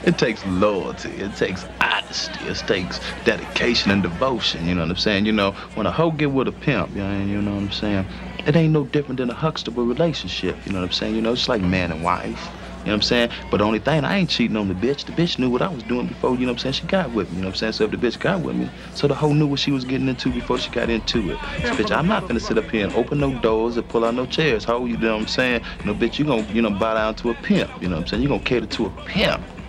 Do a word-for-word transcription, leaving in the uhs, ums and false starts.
It takes loyalty. It takes honesty. It takes dedication and devotion. You know what I'm saying? You know, when a hoe get with a pimp, you know, you know what I'm saying? It ain't no different than a Huxtable relationship. You know what I'm saying? You know, it's like man and wife. You know what I'm saying? But the only thing, I ain't cheating on the bitch. The bitch knew what I was doing before, you know what I'm saying, she got with me. You know what I'm saying? So if the bitch got with me, so the hoe knew what she was getting into before she got into it. So, bitch, I'm not finna sit up here and open no doors and pull out no chairs. Hoe, you know what I'm saying? You know, bitch, you gonna, you know, bow down to a pimp. You know what I'm saying? You gonna cater to a pimp.